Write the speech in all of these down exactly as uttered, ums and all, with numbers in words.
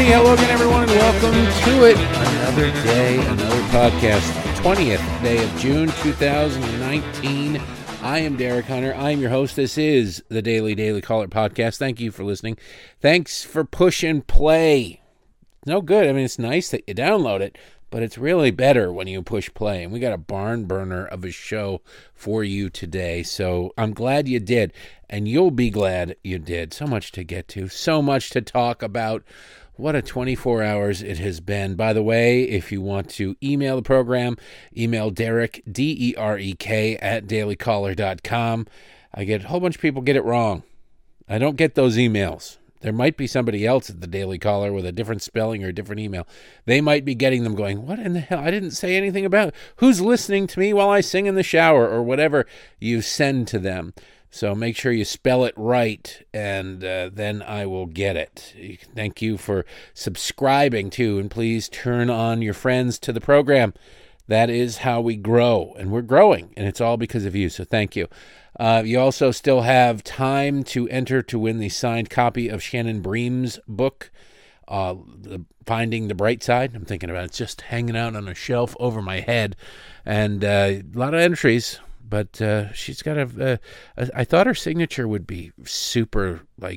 Hey, hello again, everyone, and welcome to it. Another day, another podcast. twentieth day of June, two thousand nineteen. I am Derek Hunter. I am your host. This is the Daily Daily Caller podcast. Thank you for listening. Thanks for push and play. No good. I mean, it's nice that you download it, but it's really better when you push play. And we got a barn burner of a show for you today. So I'm glad you did. And you'll be glad you did. So much to get to. So much to talk about. What a twenty-four hours it has been. By the way, if you want to email the program, email Derek, D E R E K, at daily caller dot com. I get a whole bunch of people get it wrong. I don't get those emails. There might be somebody else at the Daily Caller with a different spelling or a different email. They might be getting them going, what in the hell? I didn't say anything about it. Who's listening to me while I sing in the shower, or whatever you send to them. So make sure you spell it right, and uh, then I will get it. Thank you for subscribing, too, and please turn on your friends to the program. That is how we grow, and we're growing, and it's all because of you, so thank you. Uh, you also still have time to enter to win the signed copy of Shannon Bream's book, uh, the Finding the Bright Side. I'm thinking about it. It's just hanging out on a shelf over my head, and uh, a lot of entries. But uh, she's got a, a, I thought her signature would be super, like,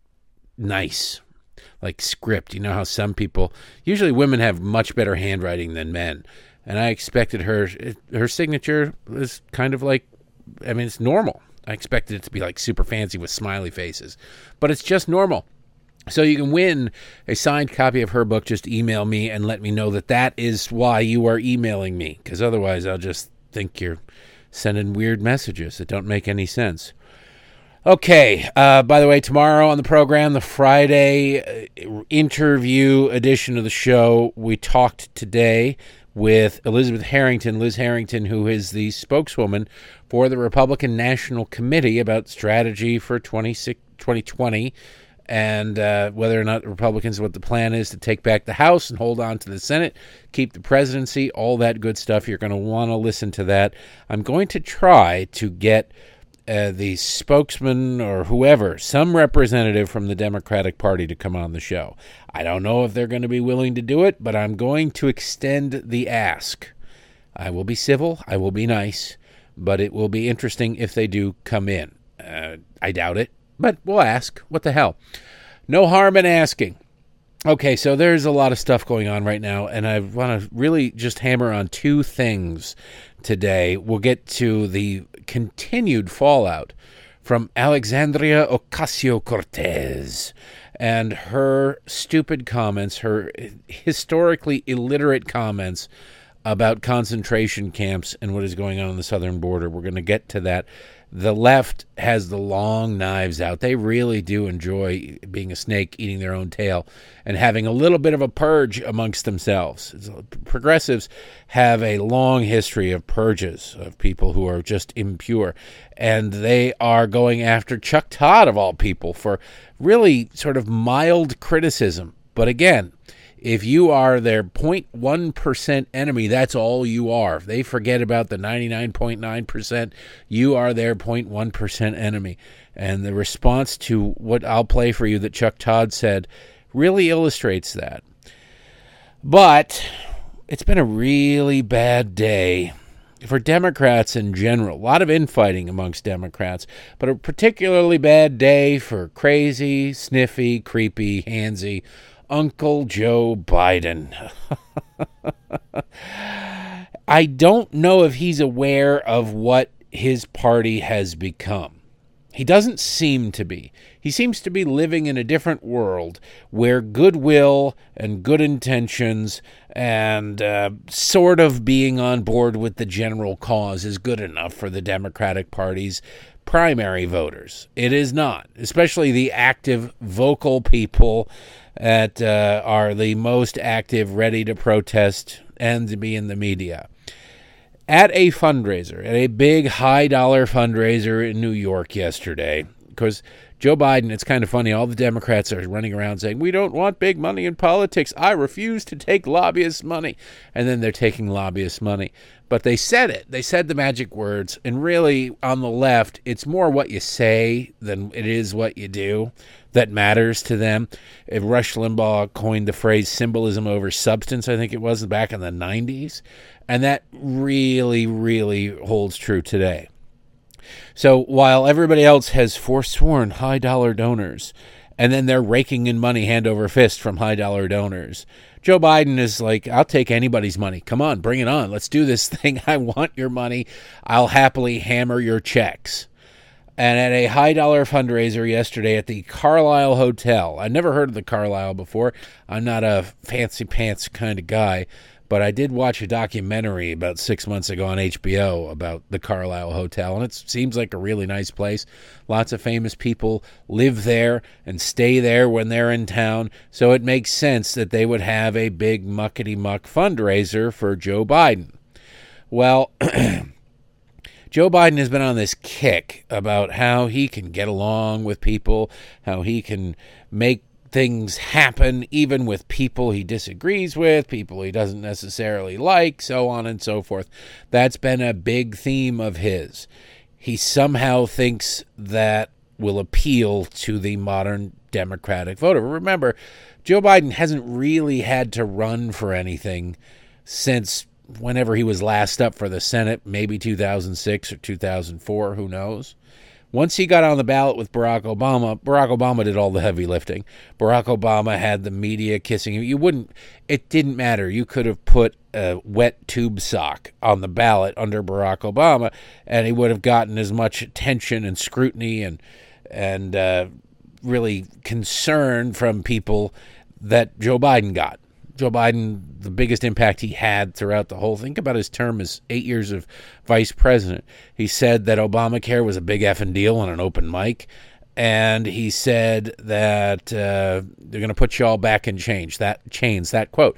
nice, like script. You know how some people, usually women have much better handwriting than men. And I expected her, her signature was kind of like, I mean, it's normal. I expected it to be like super fancy with smiley faces. But it's just normal. So you can win a signed copy of her book. Just email me and let me know that that is why you are emailing me. Because otherwise I'll just think you're sending weird messages that don't make any sense. Okay, uh, by the way, tomorrow on the program, the Friday uh, interview edition of the show, we talked today with Elizabeth Harrington, Liz Harrington, who is the spokeswoman for the Republican National Committee about strategy for twenty twenty and uh, whether or not the Republicans, what the plan is to take back the House and hold on to the Senate, keep the presidency, all that good stuff. You're going to want to listen to that. I'm going to try to get uh, the spokesman or whoever, some representative from the Democratic Party to come on the show. I don't know if they're going to be willing to do it, but I'm going to extend the ask. I will be civil. I will be nice, but it will be interesting if they do come in. Uh, I doubt it. But we'll ask. What the hell? No harm in asking. Okay, so there's a lot of stuff going on right now, and I want to really just hammer on two things today. We'll get to the continued fallout from Alexandria Ocasio-Cortez and her stupid comments, her historically illiterate comments about concentration camps and what is going on on the southern border. We're going to get to that. The left has the long knives out. They really do enjoy being a snake, eating their own tail, and having a little bit of a purge amongst themselves. Progressives have a long history of purges of people who are just impure, and they are going after Chuck Todd, of all people, for really sort of mild criticism. But again, if you are their zero point one percent enemy, that's all you are. If they forget about the ninety-nine point nine percent, you are their zero point one percent enemy. And the response to what I'll play for you that Chuck Todd said really illustrates that. But it's been a really bad day for Democrats in general. A lot of infighting amongst Democrats, but a particularly bad day for crazy, sniffy, creepy, handsy Uncle Joe Biden. I don't know if he's aware of what his party has become. He doesn't seem to be. He seems to be living in a different world where goodwill and good intentions and uh, sort of being on board with the general cause is good enough for the Democratic Party's primary voters. It is not, especially the active, vocal people that uh, are the most active, ready to protest and to be in the media. At a fundraiser, at a big high-dollar fundraiser in New York yesterday, because Joe Biden, it's kind of funny, all the Democrats are running around saying, we don't want big money in politics. I refuse to take lobbyist money. And then they're taking lobbyist money. But they said it. They said the magic words. And really, on the left, it's more what you say than it is what you do that matters to them. If Rush Limbaugh coined the phrase symbolism over substance, I think it was, back in the nineties. And that really, really holds true today. So while everybody else has forsworn high-dollar donors, and then they're raking in money hand over fist from high-dollar donors, Joe Biden is like, I'll take anybody's money. Come on, bring it on. Let's do this thing. I want your money. I'll happily hammer your checks. And at a high-dollar fundraiser yesterday at the Carlisle Hotel, I never heard of the Carlisle before. I'm not a fancy-pants kind of guy, but I did watch a documentary about six months ago on H B O about the Carlisle Hotel, and it seems like a really nice place. Lots of famous people live there and stay there when they're in town, so it makes sense that they would have a big muckety-muck fundraiser for Joe Biden. Well, Joe Biden has been on this kick about how he can get along with people, how he can make things happen even with people he disagrees with, people he doesn't necessarily like, so on and so forth. That's been a big theme of his. He somehow thinks that will appeal to the modern Democratic voter. Remember, Joe Biden hasn't really had to run for anything since whenever he was last up for the Senate, maybe two thousand six or two thousand four, who knows. Once he got on the ballot with Barack Obama, Barack Obama did all the heavy lifting. Barack Obama had the media kissing him. You wouldn't, it didn't matter. You could have put a wet tube sock on the ballot under Barack Obama, and he would have gotten as much attention and scrutiny and and uh, really concern from people that Joe Biden got. Joe Biden, the biggest impact he had throughout the whole, think about his term as eight years of vice president. He said that Obamacare was a big effing deal on an open mic, and he said that uh, they're going to put you all back in change. That chains, that quote.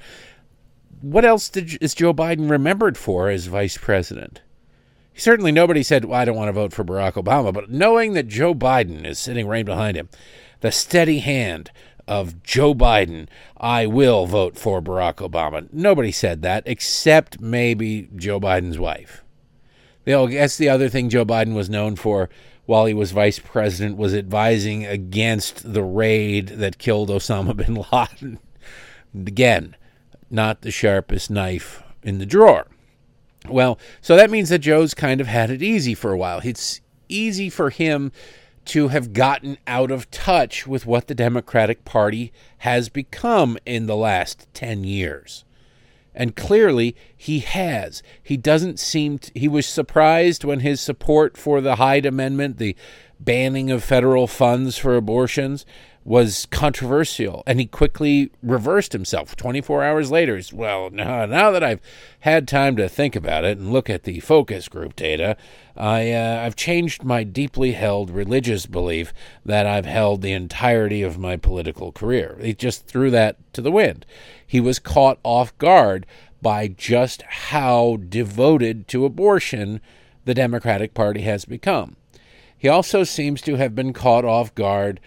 What else did, is Joe Biden remembered for as vice president? Certainly nobody said, well, I don't want to vote for Barack Obama, but knowing that Joe Biden is sitting right behind him, the steady hand of Joe Biden, I will vote for Barack Obama. Nobody said that except maybe Joe Biden's wife. I guess the other thing Joe Biden was known for while he was vice president was advising against the raid that killed Osama bin Laden. Again, not the sharpest knife in the drawer. Well, so that means that Joe's kind of had it easy for a while. It's easy for him to have gotten out of touch with what the Democratic Party has become in the last ten years. And clearly, he has. He doesn't seem to, he was surprised when his support for the Hyde Amendment, the banning of federal funds for abortions, was controversial, and he quickly reversed himself. twenty-four hours later, he's, well, now, now that I've had time to think about it and look at the focus group data, I, uh, I've changed my deeply held religious belief that I've held the entirety of my political career. He just threw that to the wind. He was caught off guard by just how devoted to abortion the Democratic Party has become. He also seems to have been caught off guard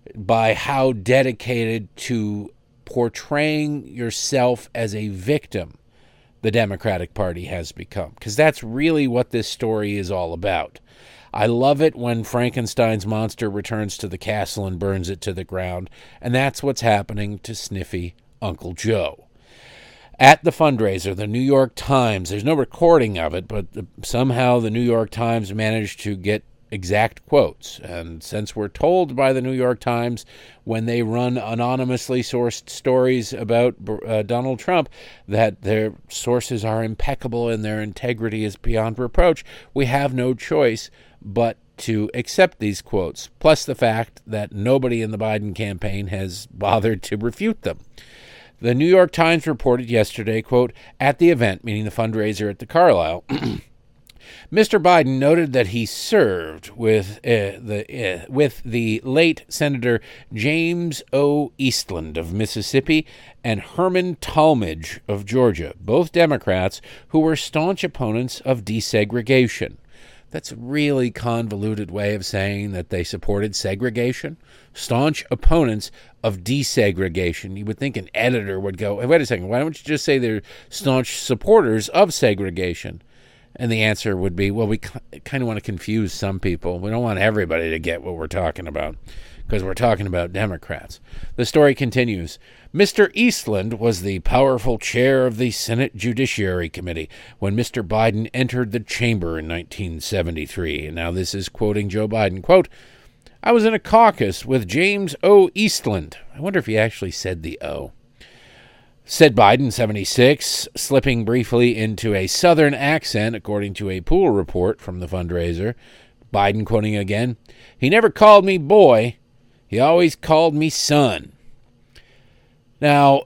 by how dedicated to portraying yourself as a victim the Democratic Party has become, because that's really what this story is all about. I love it when Frankenstein's monster returns to the castle and burns it to the ground, and that's what's happening to sniffy Uncle Joe. At the fundraiser, the New York Times, there's no recording of it, but somehow the New York Times managed to get exact quotes. And since we're told by the New York Times when they run anonymously sourced stories about uh, Donald Trump that their sources are impeccable and their integrity is beyond reproach, we have no choice but to accept these quotes, plus the fact that nobody in the Biden campaign has bothered to refute them. The New York Times reported yesterday, quote, at the event, meaning the fundraiser at the Carlisle, Mister Biden noted that he served with uh, the uh, with the late Senator James O. Eastland of Mississippi and Herman Talmadge of Georgia, both Democrats who were staunch opponents of desegregation. That's a really convoluted way of saying that they supported segregation. Staunch opponents of desegregation. You would think an editor would go, hey, wait a second, why don't you just say they're staunch supporters of segregation? And the answer would be, well, we kind of want to confuse some people. We don't want everybody to get what we're talking about because we're talking about Democrats. The story continues. Mister Eastland was the powerful chair of the Senate Judiciary Committee when Mister Biden entered the chamber in nineteen seventy-three. And now this is quoting Joe Biden. Quote, I was in a caucus with James O. Eastland. I wonder if he actually said the O. Said Biden, seventy-six, slipping briefly into a Southern accent, according to a pool report from the fundraiser. Biden quoting again, he never called me boy. He always called me son. Now,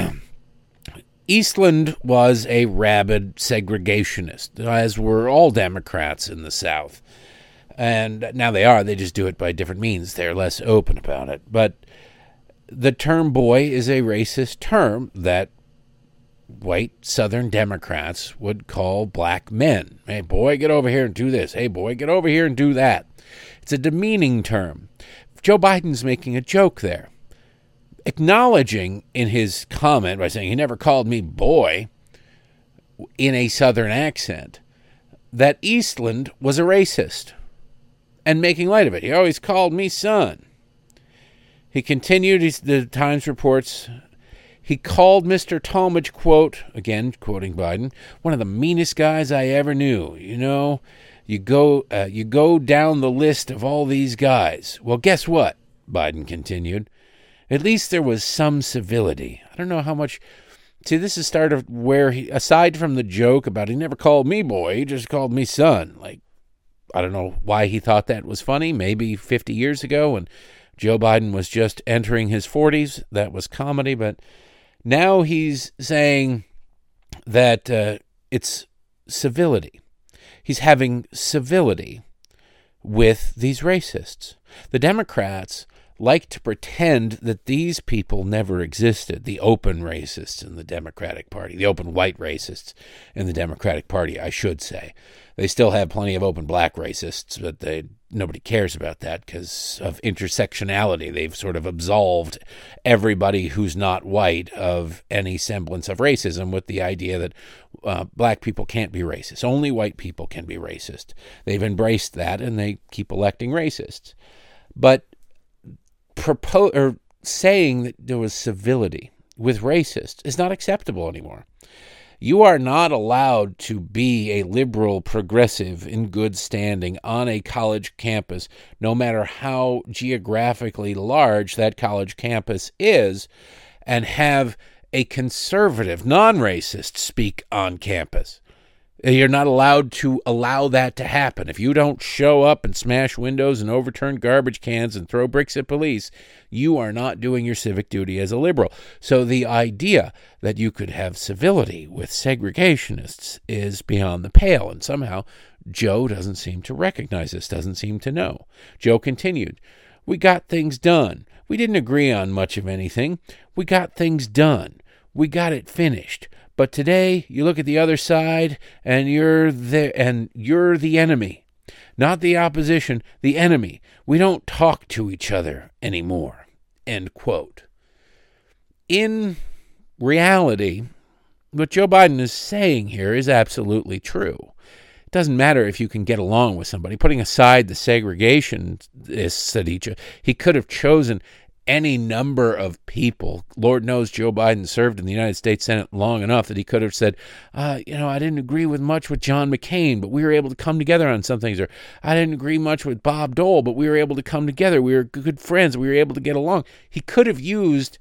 Eastland was a rabid segregationist, as were all Democrats in the South. And now they are. They just do it by different means. They're less open about it. But the term boy is a racist term that white Southern Democrats would call black men. Hey, boy, get over here and do this. Hey, boy, get over here and do that. It's a demeaning term. Joe Biden's making a joke there, acknowledging in his comment by saying he never called me boy in a Southern accent that Eastland was a racist and making light of it. He always called me son. He continued, the Times reports, he called Mister Talmadge, quote, again quoting Biden, one of the meanest guys I ever knew. You know, you go uh, you go down the list of all these guys. Well, guess what? Biden continued. At least there was some civility. I don't know how much. See, this is start of where he, aside from the joke about he never called me boy, he just called me son. Like, I don't know why he thought that was funny. Maybe fifty years ago when Joe Biden was just entering his forties, that was comedy. But now he's saying that uh, it's civility. He's having civility with these racists. The Democrats like to pretend that these people never existed, the open racists in the Democratic Party, the open white racists in the Democratic Party, I should say. They still have plenty of open black racists, but they nobody cares about that because of intersectionality. They've sort of absolved everybody who's not white of any semblance of racism with the idea that uh, black people can't be racist. Only white people can be racist. They've embraced that, and they keep electing racists. But propose or saying that there was civility with racists is not acceptable anymore. You are not allowed to be a liberal progressive in good standing on a college campus, no matter how geographically large that college campus is, and have a conservative, non-racist speak on campus. You're not allowed to allow that to happen. If you don't show up and smash windows and overturn garbage cans and throw bricks at police, you are not doing your civic duty as a liberal. So the idea that you could have civility with segregationists is beyond the pale. And somehow Joe doesn't seem to recognize this, doesn't seem to know. Joe continued, we got things done. We didn't agree on much of anything. We got things done. We got it finished. But today, you look at the other side, and you're the and you're the enemy, not the opposition, the enemy. We don't talk to each other anymore. End quote. In reality, what Joe Biden is saying here is absolutely true. It doesn't matter if you can get along with somebody. Putting aside the segregationists that he cho- he could have chosen any number of people. Lord knows Joe Biden served in the United States Senate long enough that he could have said, uh, you know, I didn't agree with much with John McCain, but we were able to come together on some things. Or I didn't agree much with Bob Dole, but we were able to come together. We were good friends. We were able to get along. He could have used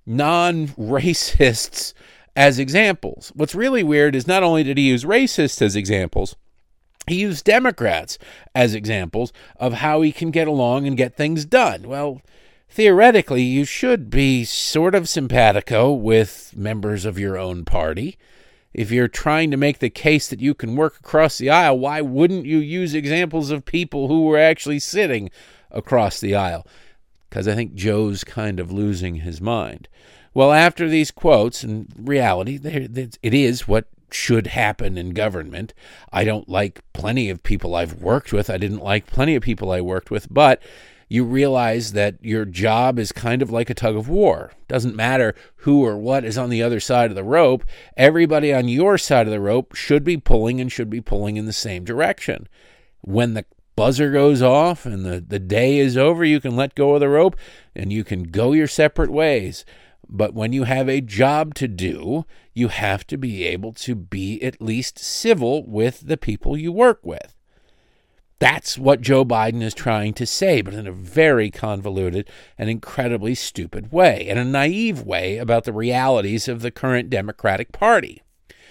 non-racists as examples. What's really weird is not only did he use racists as examples, he used Democrats as examples of how he can get along and get things done. Well, theoretically, you should be sort of simpatico with members of your own party. If you're trying to make the case that you can work across the aisle, why wouldn't you use examples of people who were actually sitting across the aisle? Because I think Joe's kind of losing his mind. Well, after these quotes, in reality, it is what should happen in government. I don't like plenty of people I've worked with. I didn't like plenty of people I worked with, but you realize that your job is kind of like a tug of war. Doesn't matter who or what is on the other side of the rope. Everybody on your side of the rope should be pulling and should be pulling in the same direction. When the buzzer goes off and the, the day is over, you can let go of the rope and you can go your separate ways. But when you have a job to do, you have to be able to be at least civil with the people you work with. That's what Joe Biden is trying to say, but in a very convoluted and incredibly stupid way, and a naive way about the realities of the current Democratic Party.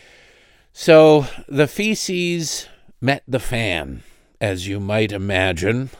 So the feces met the fan, as you might imagine.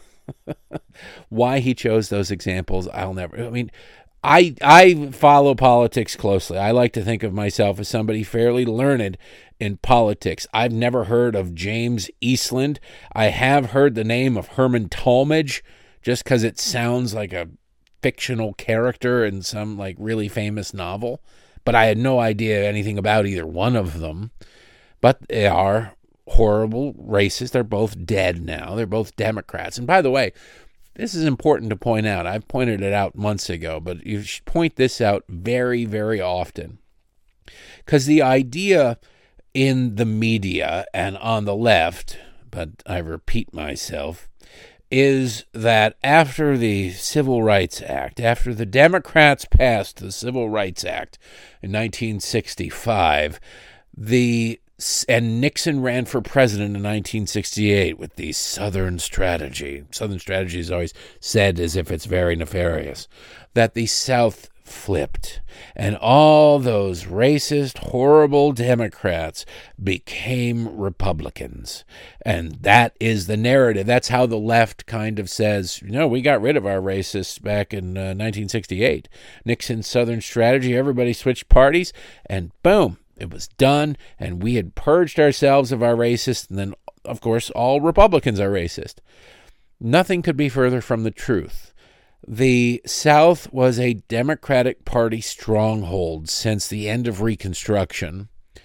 Why he chose those examples, I'll never... I mean, I I follow politics closely. I like to think of myself as somebody fairly learned in politics. I've never heard of James Eastland. I have heard the name of Herman Talmadge just because it sounds like a fictional character in some like really famous novel. But I had no idea anything about either one of them. But they are horrible racists. They're both dead now. They're both Democrats. And by the way, this is important to point out. I've pointed it out months ago, but you should point this out very, very often. Because the idea in the media and on the left, but I repeat myself, is that after the Civil Rights Act, after the Democrats passed the Civil Rights Act in nineteen sixty-five, the and Nixon ran for president in nineteen sixty-eight with the Southern Strategy. Southern Strategy is always said as if it's very nefarious, that the South flipped and all those racist, horrible Democrats became Republicans. And that is the narrative. That's how the left kind of says, you know, we got rid of our racists back in uh, nineteen sixty-eight. Nixon's Southern Strategy, everybody switched parties, and boom, it was done, and we had purged ourselves of our racists, and then, of course, all Republicans are racist. Nothing could be further from the truth. The South was a Democratic Party stronghold since the end of Reconstruction,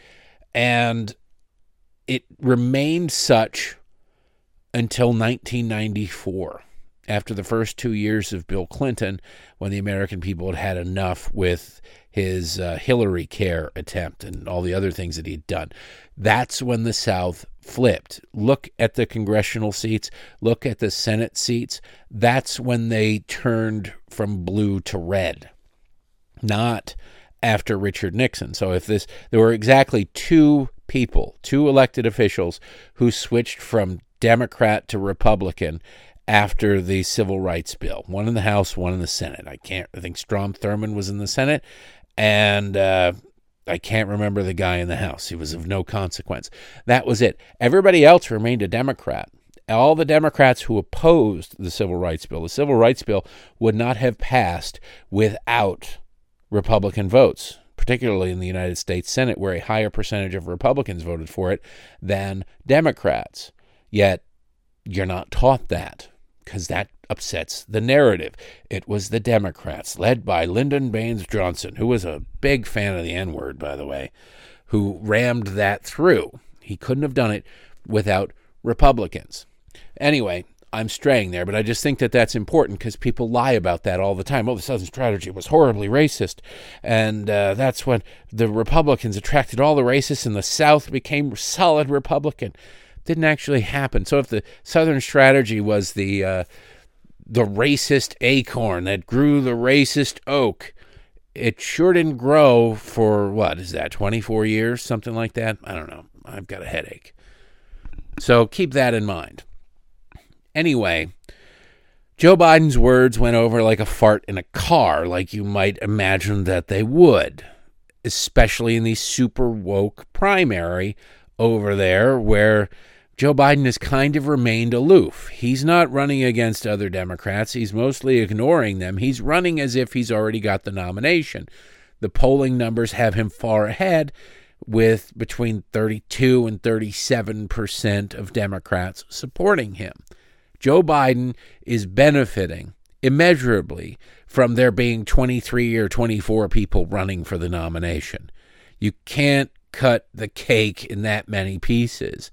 and it remained such until nineteen ninety-four, after the first two years of Bill Clinton, when the American people had had enough with his uh, Hillary Care attempt and all the other things that he'd done. That's when the South flipped. Look at the congressional seats. Look at the Senate seats. That's when they turned from blue to red, not after Richard Nixon. So if this, there were exactly two people, two elected officials who switched from Democrat to Republican after the Civil Rights Bill. One in the House, one in the Senate. I can't, I think Strom Thurmond was in the Senate, and uh, I can't remember the guy in the House. He was of no consequence. That was it. Everybody else remained a Democrat. All the Democrats who opposed the Civil Rights Bill, the Civil Rights Bill would not have passed without Republican votes, particularly in the United States Senate, where a higher percentage of Republicans voted for it than Democrats. Yet, you're not taught that, because that upsets the narrative. It was the Democrats, led by Lyndon Baines Johnson, who was a big fan of the N-word, by the way, who rammed that through. He couldn't have done it without Republicans. Anyway, I'm straying there, but I just think that that's important because people lie about that all the time. Oh, the Southern Strategy was horribly racist, and uh, that's when the Republicans attracted all the racists, and the South became solid Republican. Didn't actually happen. So if the Southern Strategy was the uh, the racist acorn that grew the racist oak, it sure didn't grow for, what is that, twenty-four years, something like that? I don't know. I've got a headache. So keep that in mind. Anyway, Joe Biden's words went over like a fart in a car, like you might imagine that they would, especially in the super woke primary over there, where Joe Biden has kind of remained aloof. He's not running against other Democrats. He's mostly ignoring them. He's running as if he's already got the nomination. The polling numbers have him far ahead, with between thirty-two and thirty-seven percent of Democrats supporting him. Joe Biden is benefiting immeasurably from there being twenty-three or twenty-four people running for the nomination. You can't cut the cake in that many pieces.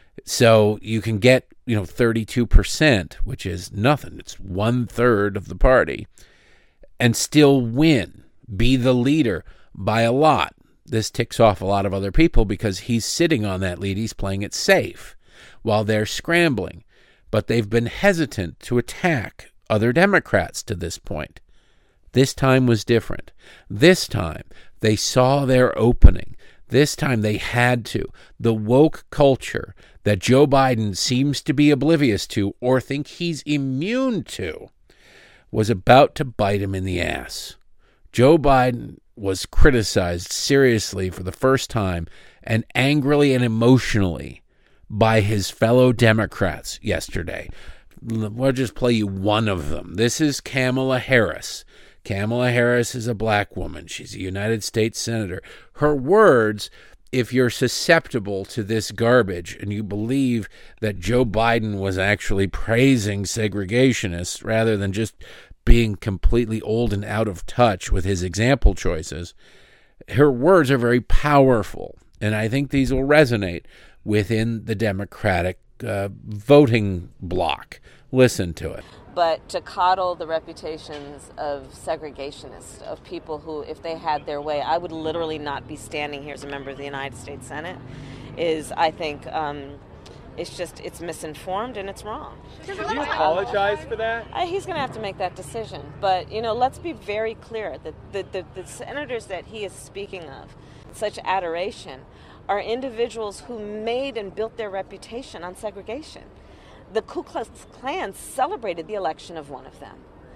So you can get, you know, thirty-two percent, which is nothing. It's one third of the party, and still win, be the leader by a lot. This ticks off a lot of other people because he's sitting on that lead. He's playing it safe while they're scrambling. But they've been hesitant to attack other Democrats to this point. This time was different. This time they saw their opening. This time they had to. The woke culture that Joe Biden seems to be oblivious to or think he's immune to was about to bite him in the ass. Joe Biden was criticized seriously for the first time and angrily and emotionally by his fellow Democrats yesterday. We'll just play you one of them. This is Kamala Harris. Kamala Harris is a black woman. She's a United States Senator. Her words, if you're susceptible to this garbage and you believe that Joe Biden was actually praising segregationists rather than just being completely old and out of touch with his example choices, her words are very powerful. And I think these will resonate within the Democratic uh, voting bloc. Listen to it. But to coddle the reputations of segregationists, of people who, if they had their way, I would literally not be standing here as a member of the United States Senate, is, I think, um, it's just, it's misinformed and it's wrong. Should you apologize for that? Uh, he's going to have to make that decision. But, you know, let's be very clear that the, the, the senators that he is speaking of, such adoration, are individuals who made and built their reputation on segregation. The Ku Klux Klan celebrated the election of one of them.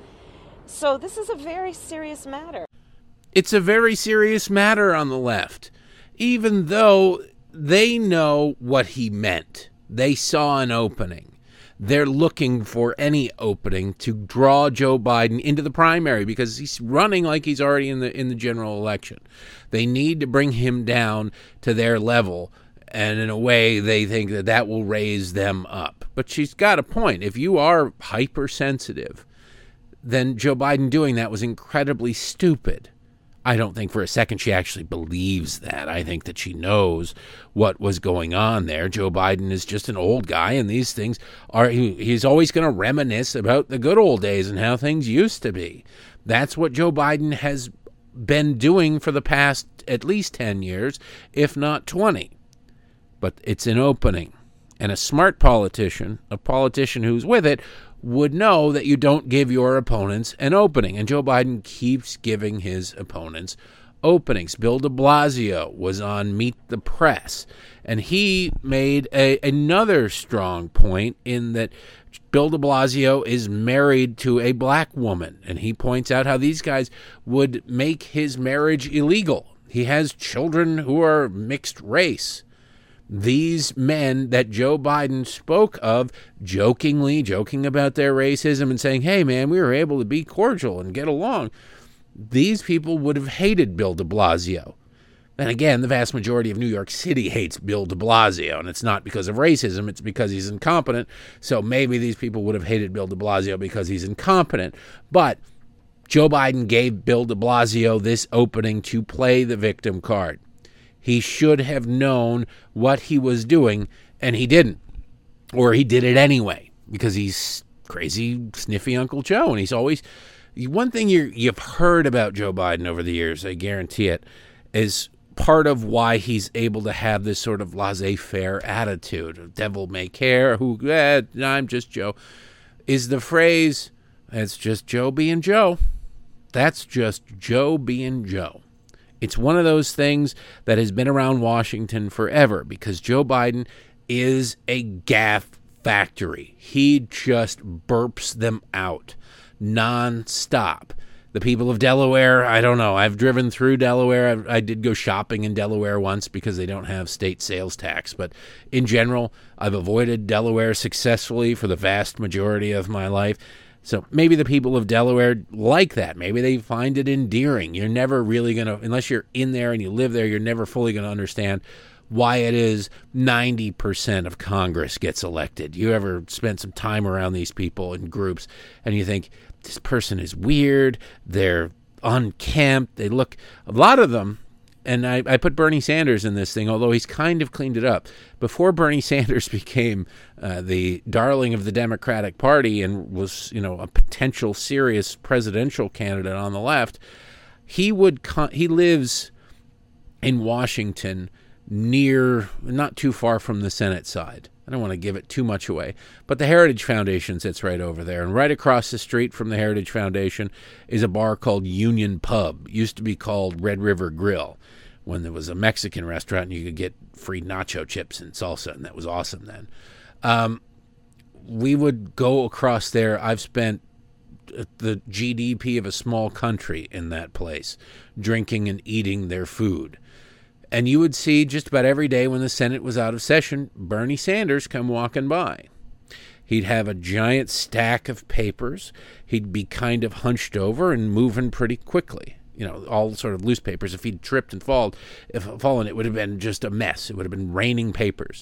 So this is a very serious matter. It's a very serious matter on the left, even though they know what he meant. They saw an opening. They're looking for any opening to draw Joe Biden into the primary because he's running like he's already in the in the general election. They need to bring him down to their level. And in a way, they think that that will raise them up. But she's got a point. If you are hypersensitive, then Joe Biden doing that was incredibly stupid. I don't think for a second she actually believes that. I think that she knows what was going on there. Joe Biden is just an old guy, and these things are, he, he's always going to reminisce about the good old days and how things used to be. That's what Joe Biden has been doing for the past at least ten years, if not twenty. But it's an opening. And a smart politician, a politician who's with it, would know that you don't give your opponents an opening. And Joe Biden keeps giving his opponents openings. Bill de Blasio was on Meet the Press, and he made a, another strong point in that Bill de Blasio is married to a black woman. And he points out how these guys would make his marriage illegal. He has children who are mixed race. These men that Joe Biden spoke of jokingly, joking about their racism and saying, hey, man, we were able to be cordial and get along. These people would have hated Bill de Blasio. And again, the vast majority of New York City hates Bill de Blasio, and it's not because of racism, it's because he's incompetent. So maybe these people would have hated Bill de Blasio because he's incompetent. But Joe Biden gave Bill de Blasio this opening to play the victim card. He should have known what he was doing, and he didn't. Or he did it anyway, because he's crazy, sniffy Uncle Joe. And he's always... One thing you you've heard about Joe Biden over the years, I guarantee it, is part of why he's able to have this sort of laissez-faire attitude. Devil may care, who, eh, I'm just Joe, is the phrase, it's just Joe being Joe. That's just Joe being Joe. It's one of those things that has been around Washington forever because Joe Biden is a gaffe factory. He just burps them out nonstop. The people of Delaware, I don't know. I've driven through Delaware. I, I did go shopping in Delaware once because they don't have state sales tax. But in general, I've avoided Delaware successfully for the vast majority of my life. So maybe the people of Delaware like that. Maybe they find it endearing. You're never really going to, unless you're in there and you live there, you're never fully going to understand why it is ninety percent of Congress gets elected. You ever spend some time around these people in groups and you think, this person is weird, they're unkempt, they look, a lot of them, and I, I put Bernie Sanders in this thing, although he's kind of cleaned it up. Before Bernie Sanders became uh, the darling of the Democratic Party and was, you know, a potential serious presidential candidate on the left, he would con- he lives in Washington, near, not too far from the Senate side. I don't want to give it too much away, but the Heritage Foundation sits right over there. And right across the street from the Heritage Foundation is a bar called Union Pub. It used to be called Red River Grill when there was a Mexican restaurant and you could get free nacho chips and salsa, and that was awesome then. Um, we would go across there. I've spent the G D P of a small country in that place, drinking and eating their food. And you would see just about every day when the Senate was out of session, Bernie Sanders come walking by. He'd have a giant stack of papers. He'd be kind of hunched over and moving pretty quickly. You know, all sort of loose papers. If he'd tripped and fallen, if fallen, it would have been just a mess. It would have been raining papers.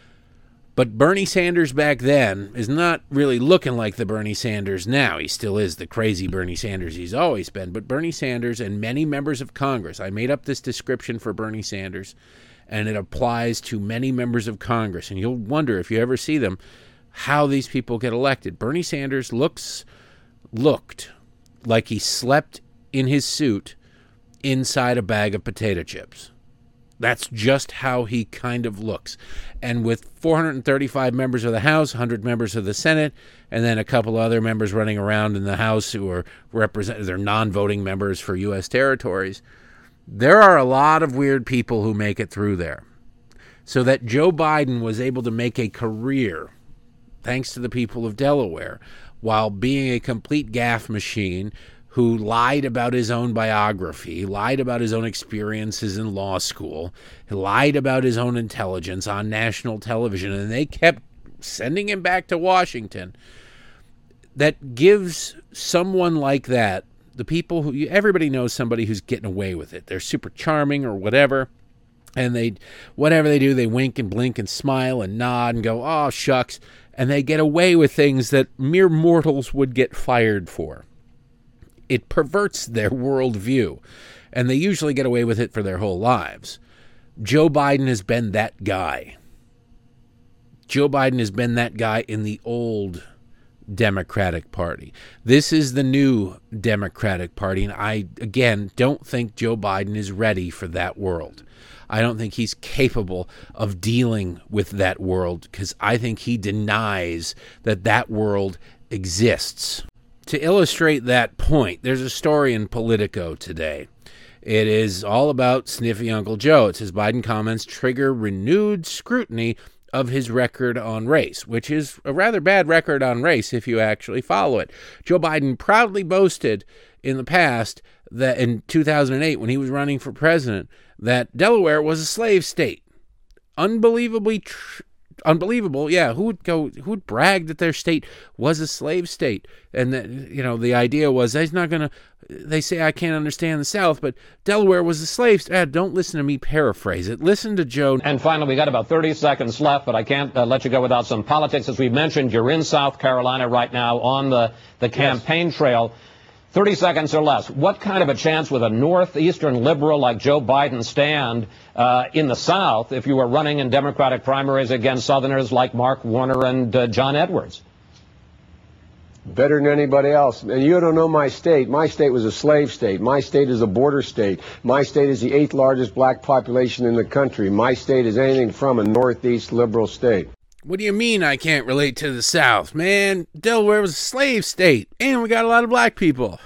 But Bernie Sanders back then is not really looking like the Bernie Sanders now. He still is the crazy Bernie Sanders he's always been. But Bernie Sanders and many members of Congress, I made up this description for Bernie Sanders, and it applies to many members of Congress. And you'll wonder, if you ever see them, how these people get elected. Bernie Sanders looks, looked like he slept in his suit inside a bag of potato chips. That's just how he kind of looks. And with four hundred thirty-five members of the House, one hundred members of the Senate, and then a couple other members running around in the House who are represent, they're non-voting members for U S territories, there are a lot of weird people who make it through there. So that Joe Biden was able to make a career, thanks to the people of Delaware, while being a complete gaffe machine, who lied about his own biography, lied about his own experiences in law school, lied about his own intelligence on national television, and they kept sending him back to Washington. That gives someone like that, the people who, everybody knows somebody who's getting away with it. They're super charming or whatever, and they, whatever they do, they wink and blink and smile and nod and go, oh, shucks, and they get away with things that mere mortals would get fired for. It perverts their worldview, and they usually get away with it for their whole lives. Joe Biden has been that guy. Joe Biden has been that guy in the old Democratic Party. This is the new Democratic Party, and I, again, don't think Joe Biden is ready for that world. I don't think he's capable of dealing with that world, because I think he denies that that world exists. To illustrate that point, there's a story in Politico today. It is all about Sniffy Uncle Joe. It says Biden comments trigger renewed scrutiny of his record on race, which is a rather bad record on race if you actually follow it. Joe Biden proudly boasted in the past that in two thousand eight, when he was running for president, that Delaware was a slave state. Unbelievably tr- Unbelievable, yeah. Who would go? Who would brag that their state was a slave state? And that, you know, the idea was he's not gonna. They say I can't understand the South, but Delaware was a slave state. Ah, don't listen to me paraphrase it. Listen to Joe. And finally, we got about thirty seconds left, but I can't uh, let you go without some politics. As we mentioned, you're in South Carolina right now on the the campaign yes. trail. thirty seconds or less. What kind of a chance would a northeastern liberal like Joe Biden stand uh, in the South if you were running in Democratic primaries against Southerners like Mark Warner and uh, John Edwards? Better than anybody else. And you don't know my state. My state was a slave state. My state is a border state. My state is the eighth largest black population in the country. My state is anything from a northeast liberal state. What do you mean I can't relate to the South? Man, Delaware was a slave state, and we got a lot of black people.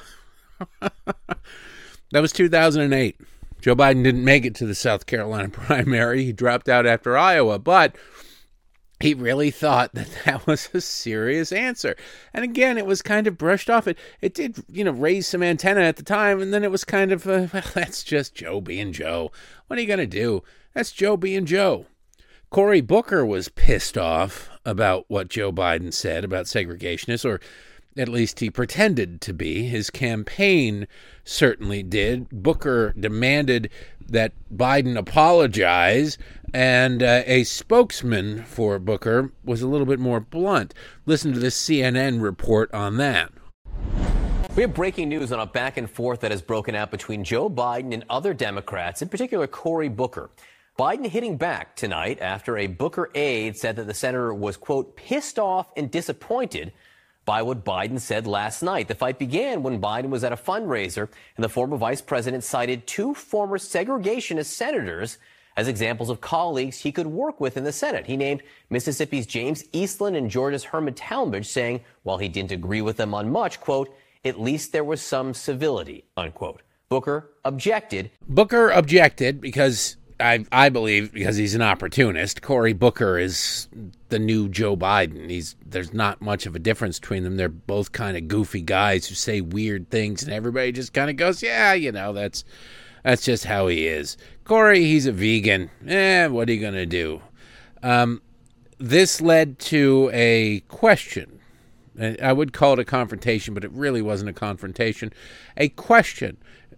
That was two thousand eight. Joe Biden didn't make it to the South Carolina primary. He dropped out after Iowa, but he really thought that that was a serious answer. And again, it was kind of brushed off. It it did, you know, raise some antenna at the time, and then it was kind of, uh, well, that's just Joe being Joe. What are you going to do? That's Joe being Joe. Cory Booker was pissed off about what Joe Biden said about segregationists, or at least he pretended to be. His campaign certainly did. Booker demanded that Biden apologize, and uh, a spokesman for Booker was a little bit more blunt. Listen to this C N N report on that. We have breaking news on a back and forth that has broken out between Joe Biden and other Democrats, in particular Cory Booker. Biden hitting back tonight after a Booker aide said that the senator was, quote, pissed off and disappointed by what Biden said last night. The fight began when Biden was at a fundraiser and the former vice president cited two former segregationist senators as examples of colleagues he could work with in the Senate. He named Mississippi's James Eastland and Georgia's Herman Talmadge, saying while he didn't agree with them on much, quote, at least there was some civility, unquote. Booker objected. Booker objected because I, I believe because he's an opportunist. Cory Booker is the new Joe Biden. He's there's not much of a difference between them. They're both kind of goofy guys who say weird things, and everybody just kind of goes, yeah, you know, that's that's just how he is. Cory, he's a vegan. Eh, what are you going to do? Um, this led to a question. I would call it a confrontation, but it really wasn't a confrontation. A question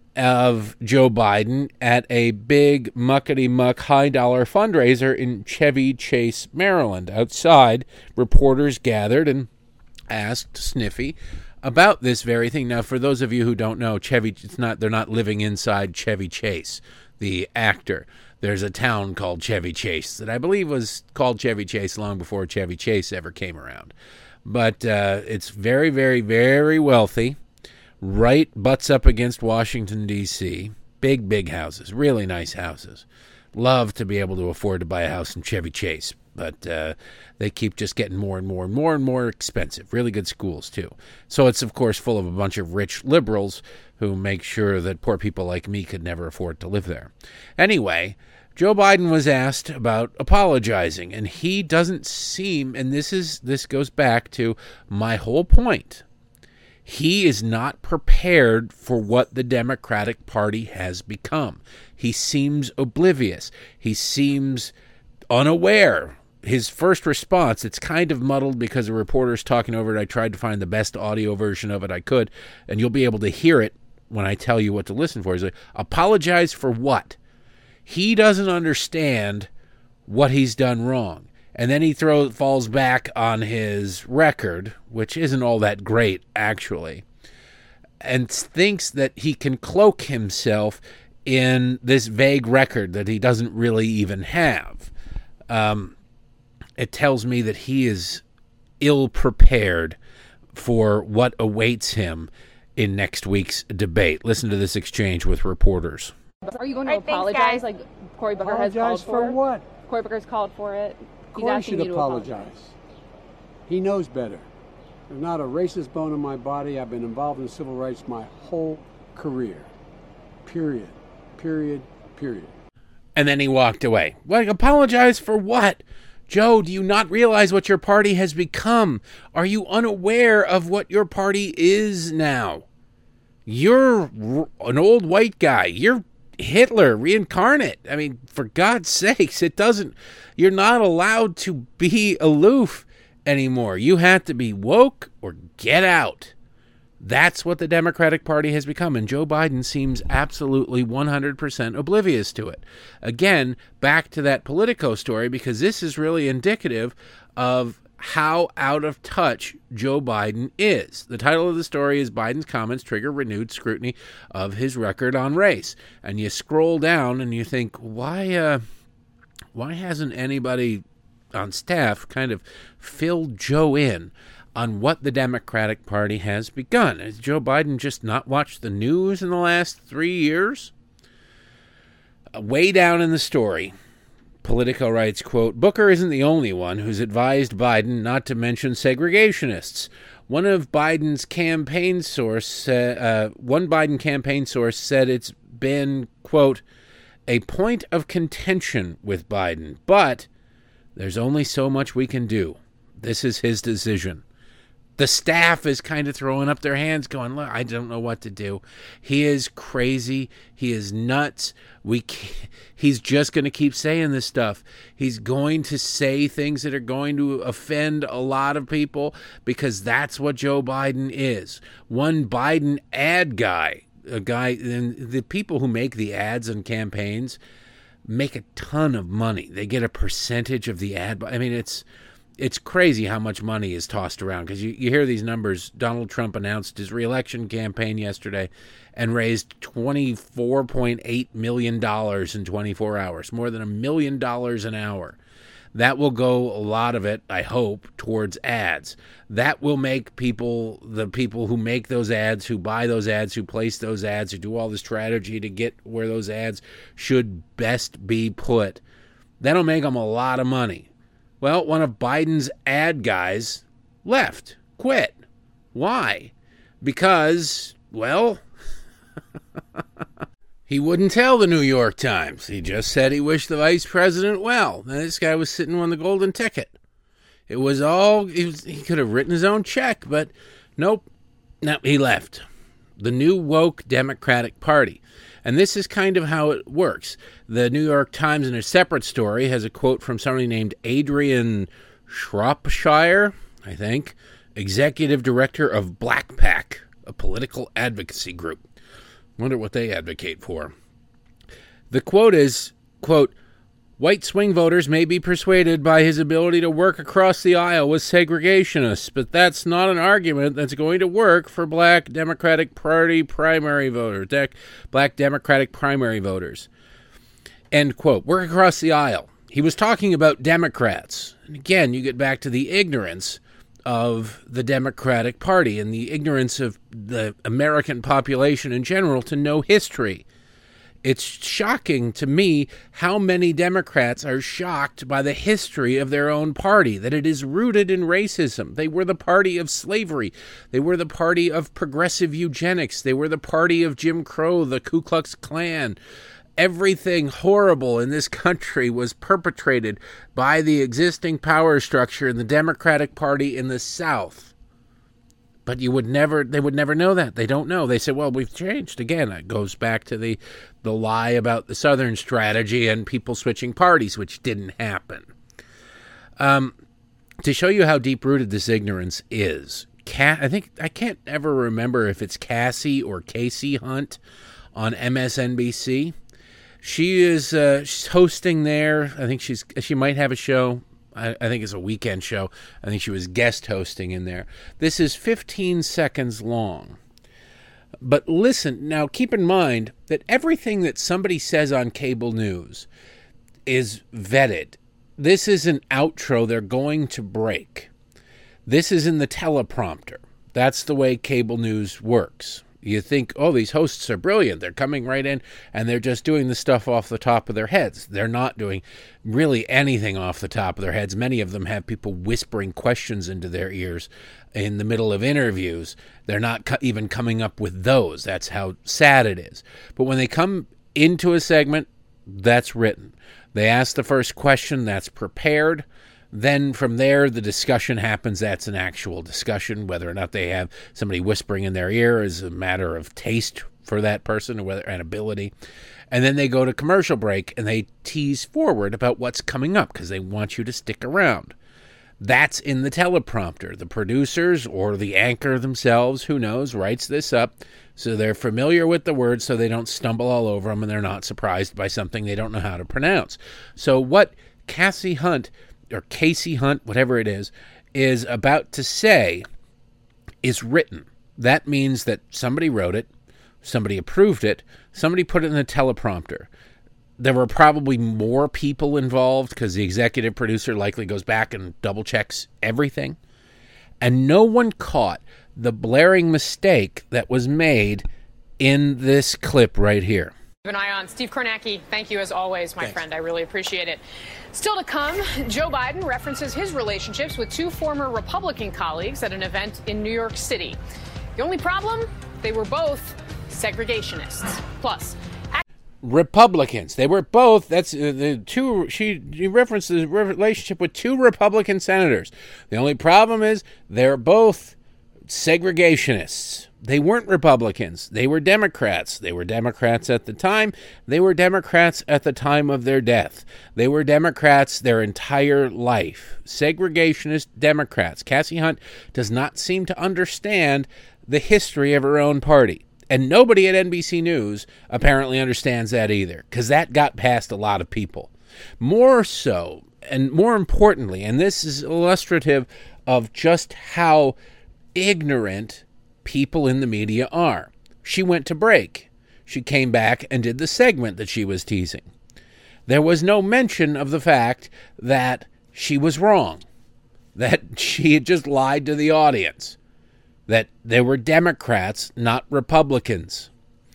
of Joe Biden at a big muckety-muck high-dollar fundraiser in Chevy Chase, Maryland. Outside, reporters gathered and asked Sniffy about this very thing. Now, for those of you who don't know, Chevy, it's not they're not living inside Chevy Chase, the actor. There's a town called Chevy Chase that I believe was called Chevy Chase long before Chevy Chase ever came around. But uh, it's very, very, very wealthy. Right butts up against Washington, D C Big, big houses. Really nice houses. Love to be able to afford to buy a house in Chevy Chase. But uh, they keep just getting more and more and more and more expensive. Really good schools, too. So it's, of course, full of a bunch of rich liberals who make sure that poor people like me could never afford to live there. Anyway, Joe Biden was asked about apologizing, and he doesn't seem, and this is this goes back to my whole point, he is not prepared for what the Democratic Party has become. He seems oblivious. He seems unaware. His first response, it's kind of muddled because the reporter's talking over it. I tried to find the best audio version of it I could, and you'll be able to hear it when I tell you what to listen for. He's like, apologize for what? He doesn't understand what he's done wrong. And then he throws falls back on his record, which isn't all that great, actually, and thinks that he can cloak himself in this vague record that he doesn't really even have. Um, it tells me that he is ill-prepared for what awaits him in next week's debate. Listen to this exchange with reporters. Are you going to apologize like Cory Booker has called for? for what? Cory Booker's called for it. Cory should apologize. He knows better. There's not a racist bone in my body. I've been involved in civil rights my whole career. Period. Period. Period. And then he walked away. Like, apologize for what? Joe, do you not realize what your party has become? Are you unaware of what your party is now? You're an old white guy. You're Hitler reincarnate. I mean, for God's sakes, it doesn't, you're not allowed to be aloof anymore. You have to be woke or get out. That's what the Democratic Party has become, and Joe Biden seems absolutely one hundred percent oblivious to it. Again, back to that Politico story, because this is really indicative of how out of touch Joe Biden is. The title of the story is Biden's comments trigger renewed scrutiny of his record on race. And you scroll down and you think, why uh, why hasn't anybody on staff kind of filled Joe in on what the Democratic Party has begun? Has Joe Biden just not watched the news in the last three years? Uh, way down in the story, Politico writes, quote, Booker isn't the only one who's advised Biden not to mention segregationists. One of Biden's campaign source, uh, uh, one Biden campaign source said it's been, quote, a point of contention with Biden, but there's only so much we can do. This is his decision. The staff is kind of throwing up their hands going, look, I don't know what to do. He is crazy. He is nuts. We can't, he's just going to keep saying this stuff. He's going to say things that are going to offend a lot of people because that's what Joe Biden is. One Biden ad guy, a guy, and the people who make the ads and campaigns make a ton of money. They get a percentage of the ad. I mean, it's it's crazy how much money is tossed around, because you, you hear these numbers. Donald Trump announced his reelection campaign yesterday and raised twenty-four point eight million dollars in twenty-four hours, more than a million dollars an hour. That will go, a lot of it, I hope, towards ads. That will make people, the people who make those ads, who buy those ads, who place those ads, who do all the strategy to get where those ads should best be put, that'll make them a lot of money. Well, one of Biden's ad guys left, quit. Why? Because, well, he wouldn't tell the New York Times. He just said he wished the vice president well. Now, this guy was sitting on the golden ticket. It was all, he, was, he could have written his own check, but nope. No, he left. The new woke Democratic Party. And this is kind of how it works. The New York Times, in a separate story, has a quote from somebody named Adrian Shropshire, I think, executive director of Black PAC, a political advocacy group. Wonder what they advocate for. The quote is, quote, "White swing voters may be persuaded by his ability to work across the aisle with segregationists, but that's not an argument that's going to work for black Democratic Party primary voters, de- black Democratic primary voters." End quote. Work across the aisle. He was talking about Democrats. And again, you get back to the ignorance of the Democratic Party and the ignorance of the American population in general to know history. It's shocking to me how many Democrats are shocked by the history of their own party, that it is rooted in racism. They were the party of slavery. They were the party of progressive eugenics. They were the party of Jim Crow, the Ku Klux Klan. Everything horrible in this country was perpetrated by the existing power structure in the Democratic Party in the South. But you would never, they would never know that. They don't know. They say, well, we've changed. Again, it goes back to the, the lie about the Southern strategy and people switching parties, which didn't happen. Um, to show you how deep-rooted this ignorance is, Ca- I think, I can't ever remember if it's Cassie or Casey Hunt on M S N B C. She is uh, she's hosting there. I think she's she might have a show. I, I think it's a weekend show. I think she was guest hosting in there. This is fifteen seconds long. But listen, now keep in mind that everything that somebody says on cable news is vetted. This is an outro they're going to break. This is in the teleprompter. That's the way cable news works. You think, oh, these hosts are brilliant. They're coming right in, and they're just doing the stuff off the top of their heads. They're not doing really anything off the top of their heads. Many of them have people whispering questions into their ears in the middle of interviews. They're not co- even coming up with those. That's how sad it is. But when they come into a segment, that's written. They ask the first question, that's prepared. Then from there, the discussion happens. That's an actual discussion. Whether or not they have somebody whispering in their ear is a matter of taste for that person or whether and ability. And then they go to commercial break and they tease forward about what's coming up because they want you to stick around. That's in the teleprompter. The producers or the anchor themselves, who knows, writes this up so they're familiar with the words so they don't stumble all over them and they're not surprised by something they don't know how to pronounce. So what Cassie Hunt or Casey Hunt, whatever it is, is about to say is written. That means that somebody wrote it, somebody approved it, somebody put it in a teleprompter. There were probably more people involved because the executive producer likely goes back and double checks everything. And no one caught the blaring mistake that was made in this clip right here. An eye on Steve Kornacki. Thank you as always, my Thanks. friend. I really appreciate it. Still to come, Joe Biden references his relationships with two former Republican colleagues at an event in New York City. The only problem? They were both segregationists. Plus, Republicans. They were both. That's uh, the two. She, she referenced the relationship with two Republican senators. The only problem is they're both segregationists. They weren't Republicans. They were Democrats. They were Democrats at the time. They were Democrats at the time of their death. They were Democrats their entire life. Segregationist Democrats. Cassie Hunt does not seem to understand the history of her own party. And nobody at N B C News apparently understands that either, because that got past a lot of people. More so, and more importantly, and this is illustrative of just how ignorant people in the media are. She went to break. She came back and did the segment that she was teasing. There was no mention of the fact that she was wrong, that she had just lied to the audience, that there were Democrats, not Republicans.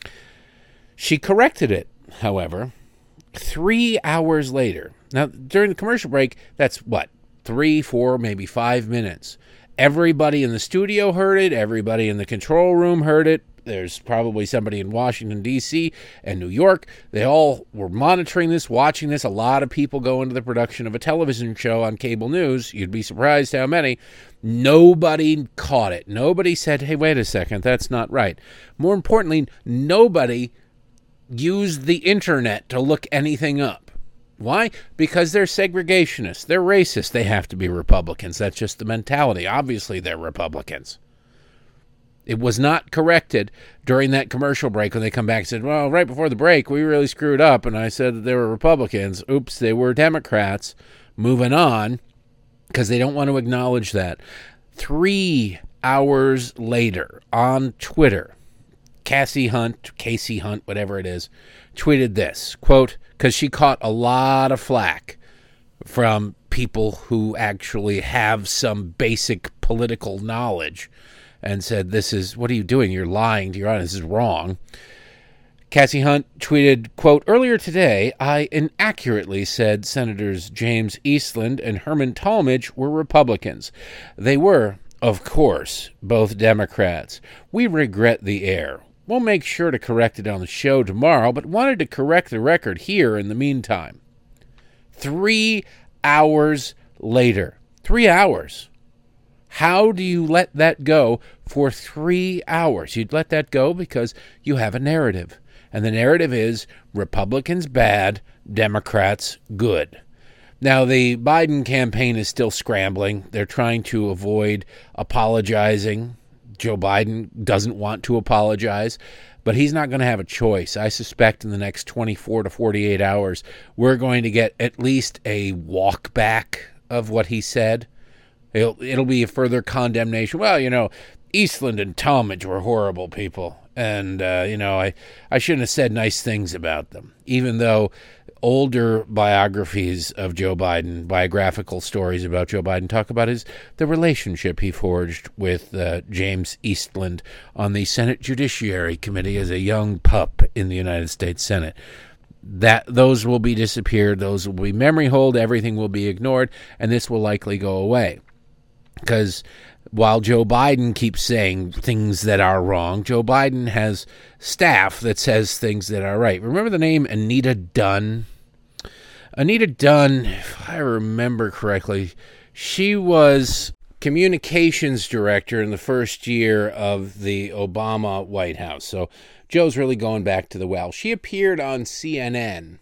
She corrected it, however, three hours later. Now, during the commercial break, that's what, three, four, maybe five minutes. Everybody in the studio heard it. Everybody in the control room heard it. There's probably somebody in Washington, D C and New York. They all were monitoring this, watching this. A lot of people go into the production of a television show on cable news. You'd be surprised how many. Nobody caught it. Nobody said, hey, wait a second, that's not right. More importantly, nobody used the internet to look anything up. Why? Because they're segregationists. They're racist. They have to be Republicans. That's just the mentality. Obviously, they're Republicans. It was not corrected during that commercial break when they come back and said, well, right before the break, we really screwed up, and I said that they were Republicans. Oops, they were Democrats. Moving on, because they don't want to acknowledge that. Three hours later, on Twitter, Cassie Hunt, Casey Hunt, whatever it is, tweeted this, quote, because she caught a lot of flack from people who actually have some basic political knowledge, and said, this is, what are you doing? You're lying to your audience. This is wrong. Cassie Hunt tweeted, quote, earlier today, I inaccurately said Senators James Eastland and Herman Talmadge were Republicans. They were, of course, both Democrats. We regret the error. We'll make sure to correct it on the show tomorrow, but wanted to correct the record here in the meantime. Three hours later. Three hours. How do you let that go for three hours? You'd let that go because you have a narrative. And the narrative is Republicans bad, Democrats good. Now, the Biden campaign is still scrambling. They're trying to avoid apologizing. Joe Biden doesn't want to apologize, but he's not going to have a choice. I suspect in the next twenty-four to forty-eight hours, we're going to get at least a walk back of what he said. It'll, it'll be a further condemnation. Well, you know, Eastland and Talmadge were horrible people. And, uh, you know, I, I shouldn't have said nice things about them. Even though older biographies of Joe Biden, biographical stories about Joe Biden, talk about his the relationship he forged with uh, James Eastland on the Senate Judiciary Committee as a young pup in the United States Senate. That those will be disappeared. Those will be memory hold. Everything will be ignored. And this will likely go away. Because while Joe Biden keeps saying things that are wrong, Joe Biden has staff that says things that are right. Remember the name Anita Dunn? Anita Dunn, if I remember correctly, she was communications director in the first year of the Obama White House. So Joe's really going back to the well. She appeared on C N N.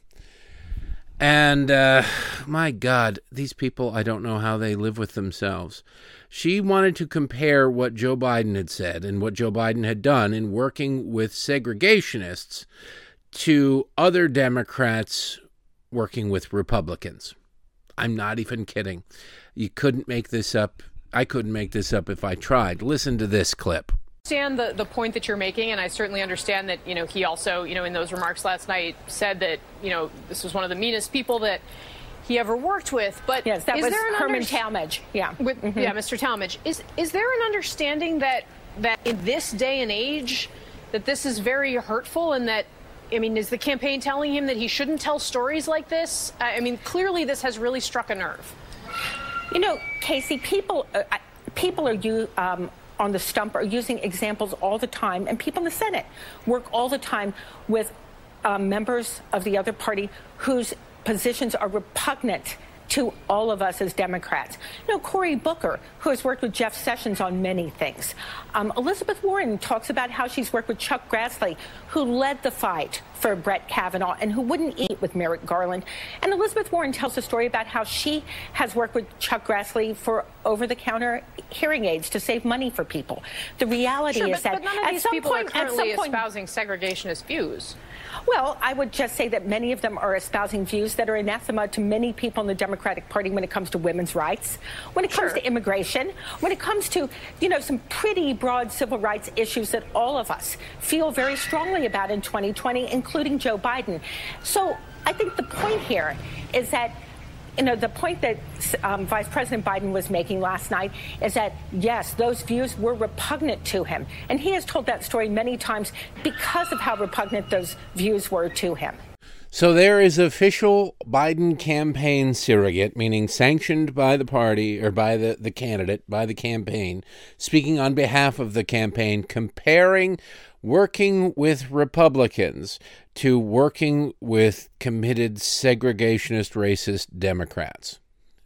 And, uh, my God, these people, I don't know how they live with themselves. She wanted to compare what Joe Biden had said and what Joe Biden had done in working with segregationists to other Democrats working with Republicans. I'm not even kidding. You couldn't make this up. I couldn't make this up if I tried. Listen to this clip. I understand the, the point that you're making, and I certainly understand that, you know, he also, you know, in those remarks last night said that, you know, this was one of the meanest people that he ever worked with. But yes, that is was there an Herman under- Talmadge. Yeah. With, mm-hmm. Yeah, Mister Talmadge. Is is there an understanding that that in this day and age that this is very hurtful, and that, I mean, is the campaign telling him that he shouldn't tell stories like this? I mean, clearly this has really struck a nerve. You know, Casey, people uh, people are you. Um, on the stump are using examples all the time, and people in the Senate work all the time with um, members of the other party whose positions are repugnant to all of us as Democrats. You know, Cory Booker, who has worked with Jeff Sessions on many things. Um, Elizabeth Warren talks about how she's worked with Chuck Grassley, who led the fight for Brett Kavanaugh and who wouldn't eat with Merrick Garland. And Elizabeth Warren tells a story about how she has worked with Chuck Grassley for over-the-counter hearing aids to save money for people. The reality sure, is but, that but none of at these some people point, are currently at some point, espousing segregationist views. Well, I would just say that many of them are espousing views that are anathema to many people in the Democratic Democratic Party when it comes to women's rights, when it comes sure. to immigration, when it comes to, you know, some pretty broad civil rights issues that all of us feel very strongly about in twenty twenty, including Joe Biden. So I think the point here is that, you know, the point that um, Vice President Biden was making last night is that, yes, those views were repugnant to him. And he has told that story many times because of how repugnant those views were to him. So there is official Biden campaign surrogate, meaning sanctioned by the party or by the, the candidate, by the campaign, speaking on behalf of the campaign, comparing working with Republicans to working with committed segregationist, racist Democrats.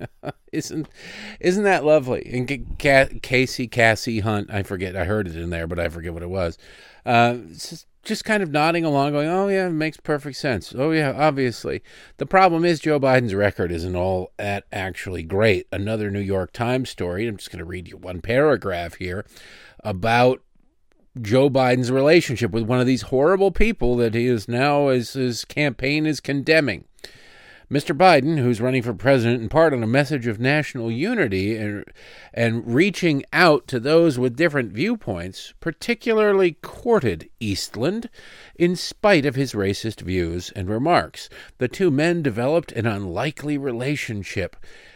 isn't isn't that lovely? And Ca- Casey, Cassie Hunt, I forget, I heard it in there, but I forget what it was. Uh, just, just kind of nodding along, going, oh, yeah, it makes perfect sense. Oh, yeah, obviously. The problem is Joe Biden's record isn't all that actually great. Another New York Times story, I'm just going to read you one paragraph here, about Joe Biden's relationship with one of these horrible people that he is now, as his campaign is condemning. Mister Biden, who's running for president in part on a message of national unity and, and reaching out to those with different viewpoints, particularly courted Eastland in spite of his racist views and remarks. The two men developed an unlikely relationship,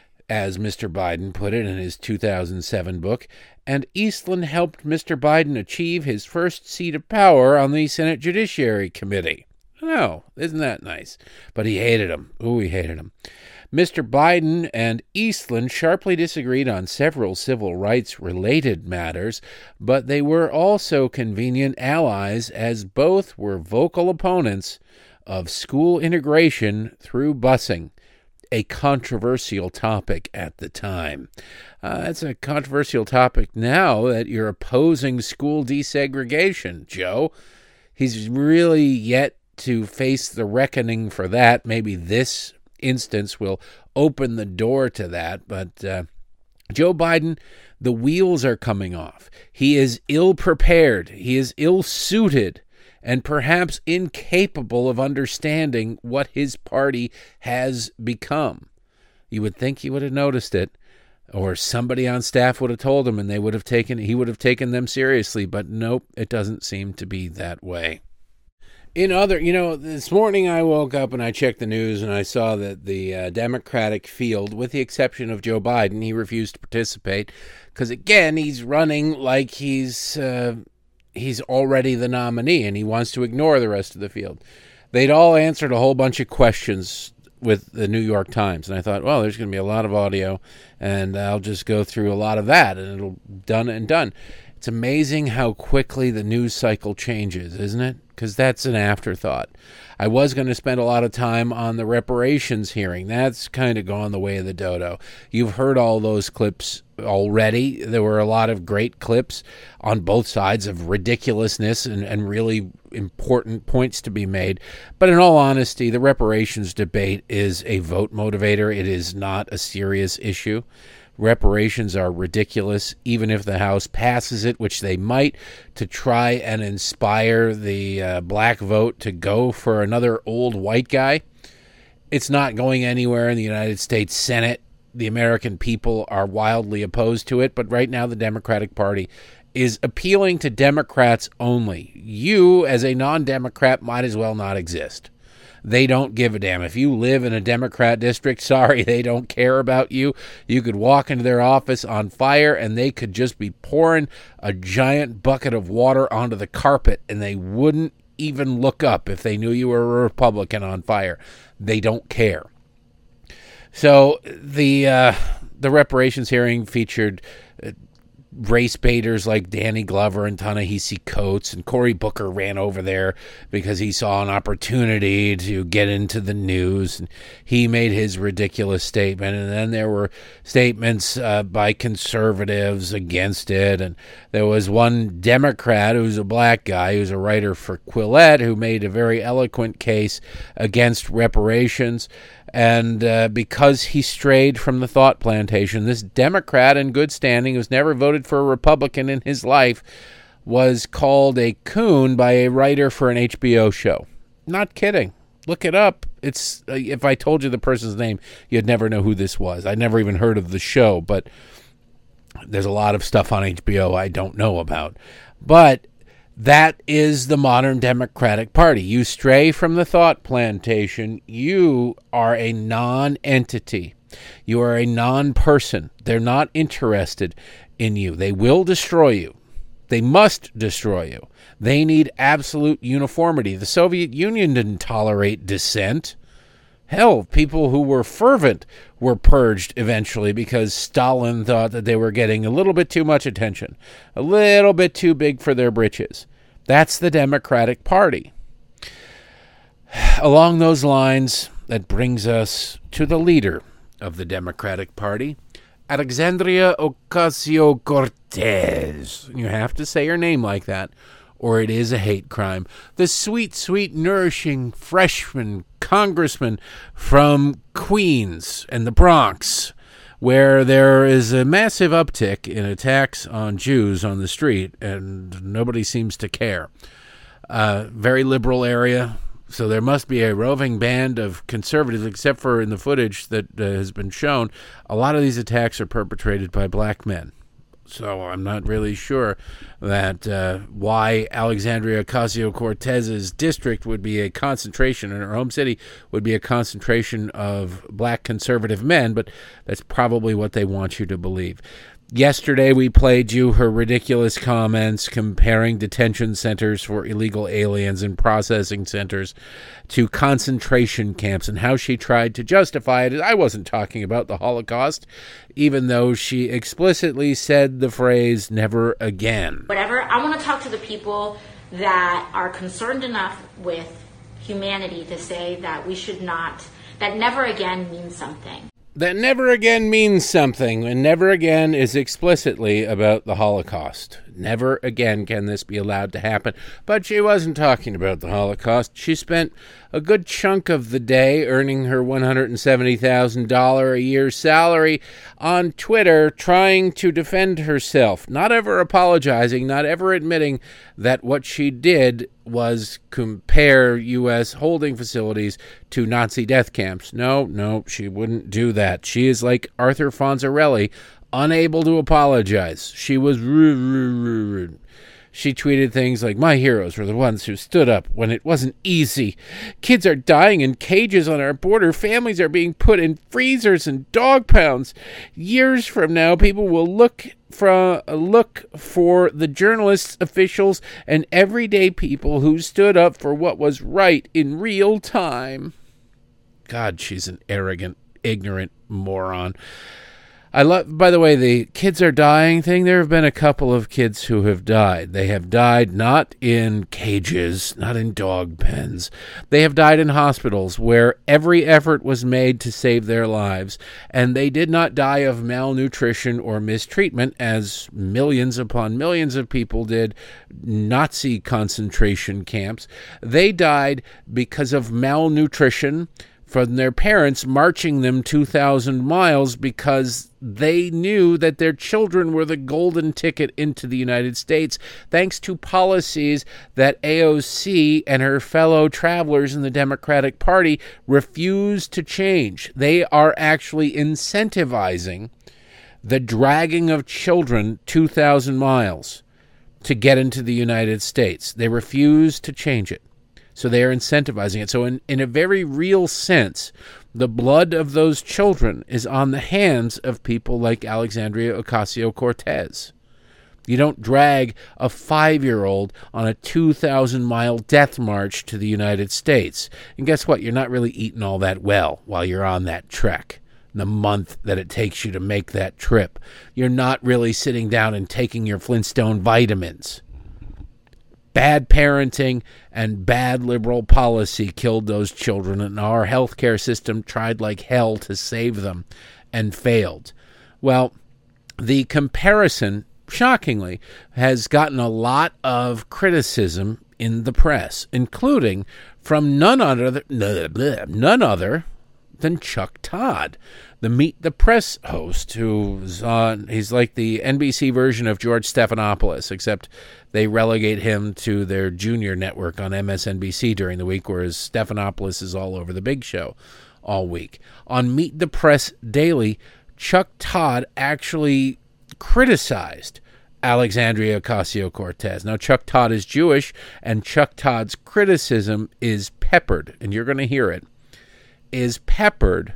as Mister Biden put it in his two thousand seven book, and Eastland helped Mister Biden achieve his first seat of power on the Senate Judiciary Committee. No, isn't that nice? But he hated him. Ooh, he hated him. Mister Biden and Eastland sharply disagreed on several civil rights-related matters, but they were also convenient allies, as both were vocal opponents of school integration through busing, a controversial topic at the time. Uh, it's a controversial topic now that you're opposing school desegregation, Joe. He's really yet to face the reckoning for that. Maybe this instance will open the door to that. But uh, Joe Biden, the wheels are coming off. He is ill-prepared. He is ill-suited and perhaps incapable of understanding what his party has become. You would think he would have noticed it, or somebody on staff would have told him, and they would have taken he would have taken them seriously. But nope, it doesn't seem to be that way. In other, you know, this morning I woke up and I checked the news and I saw that the uh, Democratic field, with the exception of Joe Biden, he refused to participate because, again, he's running like he's uh, he's already the nominee and he wants to ignore the rest of the field. They'd all answered a whole bunch of questions with the New York Times, and I thought, well, there's going to be a lot of audio, and I'll just go through a lot of that, and it'll done and done. It's amazing how quickly the news cycle changes, isn't it? Because that's an afterthought. I was going to spend a lot of time on the reparations hearing. That's kind of gone the way of the dodo. You've heard all those clips already. There were a lot of great clips on both sides of ridiculousness and, and really important points to be made. But in all honesty, the reparations debate is a vote motivator. It is not a serious issue. Reparations are ridiculous, even if the House passes it, which they might, to try and inspire the uh, black vote to go for another old white guy. It's not going anywhere in the United States Senate. The American people are wildly opposed to it, but right now the Democratic Party is appealing to Democrats only. You, as a non-Democrat, might as well not exist. They don't give a damn. If you live in a Democrat district, sorry, they don't care about you. You could walk into their office on fire and they could just be pouring a giant bucket of water onto the carpet and they wouldn't even look up if they knew you were a Republican on fire. They don't care. So the uh, the reparations hearing featured uh, race baiters like Danny Glover and Ta-Nehisi Coates, and Cory Booker ran over there because he saw an opportunity to get into the news, and he made his ridiculous statement. And then there were statements uh, by conservatives against it, and there was one Democrat who's a black guy who's a writer for Quillette who made a very eloquent case against reparations. And uh, because he strayed from the thought plantation, this Democrat in good standing who's never voted for a Republican in his life was called a coon by a writer for an H B O show. Not kidding. Look it up. It's uh, if I told you the person's name, you'd never know who this was. I never even heard of the show, but there's a lot of stuff on H B O I don't know about. But that is the modern Democratic Party. You stray from the thought plantation, you are a non-entity. You are a non-person. They're not interested in you. They will destroy you. They must destroy you. They need absolute uniformity. The Soviet Union didn't tolerate dissent. Hell, people who were fervent were purged eventually because Stalin thought that they were getting a little bit too much attention, a little bit too big for their britches. That's the Democratic Party. Along those lines, that brings us to the leader of the Democratic Party, Alexandria Ocasio-Cortez. You have to say her name like that, or it is a hate crime. The sweet, sweet, nourishing freshman congressman from Queens and the Bronx, where there is a massive uptick in attacks on Jews on the street, and nobody seems to care. Uh, very liberal area, so there must be a roving band of conservatives, except for in the footage that uh, has been shown. A lot of these attacks are perpetrated by black men. So I'm not really sure that uh, why Alexandria Ocasio-Cortez's district would be a concentration, in her home city would be a concentration of black conservative men, but that's probably what they want you to believe. Yesterday we played you her ridiculous comments comparing detention centers for illegal aliens and processing centers to concentration camps and how she tried to justify it. I wasn't talking about the Holocaust, even though she explicitly said the phrase, never again. Whatever, I want to talk to the people that are concerned enough with humanity to say that we should not, that never again means something. That never again means something, and never again is explicitly about the Holocaust. Never again can this be allowed to happen. But she wasn't talking about the Holocaust. She spent a good chunk of the day earning her one hundred seventy thousand dollars a year salary on Twitter trying to defend herself, not ever apologizing, not ever admitting that what she did was compare U S holding facilities to Nazi death camps. No, no, she wouldn't do that. She is like Arthur Fonzarelli, unable to apologize. She was rude, rude, rude. She tweeted things like, my heroes were the ones who stood up when it wasn't easy. Kids are dying in cages on our border. Families are being put in freezers and dog pounds. Years from now, people will look for, look for the journalists, officials, and everyday people who stood up for what was right in real time. God, she's an arrogant, ignorant moron. I love, by the way, the kids are dying thing. There have been a couple of kids who have died. They have died not in cages, not in dog pens. They have died in hospitals where every effort was made to save their lives, and they did not die of malnutrition or mistreatment as millions upon millions of people did Nazi concentration camps. They died because of malnutrition from their parents marching them two thousand miles because they knew that their children were the golden ticket into the United States, thanks to policies that A O C and her fellow travelers in the Democratic Party refused to change. They are actually incentivizing the dragging of children two thousand miles to get into the United States. They refuse to change it. So they are incentivizing it. So in, in a very real sense, the blood of those children is on the hands of people like Alexandria Ocasio-Cortez. You don't drag a five-year-old on a two thousand mile death march to the United States. And guess what? You're not really eating all that well while you're on that trek. The month that it takes you to make that trip. You're not really sitting down and taking your Flintstone vitamins. Bad parenting and bad liberal policy killed those children, and our healthcare system tried like hell to save them and failed. Well, the comparison, shockingly, has gotten a lot of criticism in the press, including from none other, none other than Chuck Todd, the Meet the Press host, who's on, he's like the N B C version of George Stephanopoulos, except they relegate him to their junior network on M S N B C during the week, whereas Stephanopoulos is all over the Big Show all week. On Meet the Press Daily, Chuck Todd actually criticized Alexandria Ocasio-Cortez. Now, Chuck Todd is Jewish, and Chuck Todd's criticism is peppered, and you're going to hear it, is peppered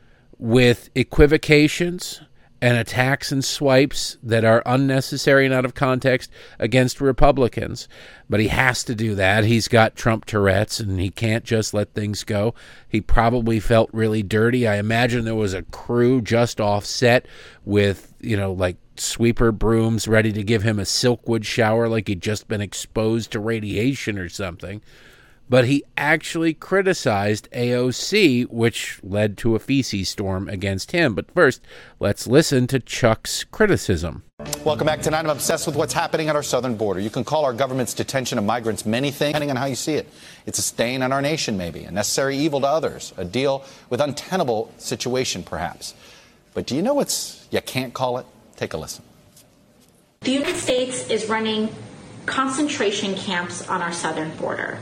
with equivocations and attacks and swipes that are unnecessary and out of context against Republicans. But he has to do that. He's got Trump Tourette's, and he can't just let things go. He probably felt really dirty. I imagine there was a crew just offset with, you know, like sweeper brooms ready to give him a Silkwood shower like he'd just been exposed to radiation or something. But he actually criticized A O C, which led to a feces storm against him. But first, let's listen to Chuck's criticism. Welcome back. Tonight, I'm obsessed with what's happening at our southern border. You can call our government's detention of migrants many things, depending on how you see it. It's a stain on our nation, maybe, a necessary evil to others, a deal with untenable situation, perhaps. But do you know what's you can't call it? Take a listen. The United States is running concentration camps on our southern border.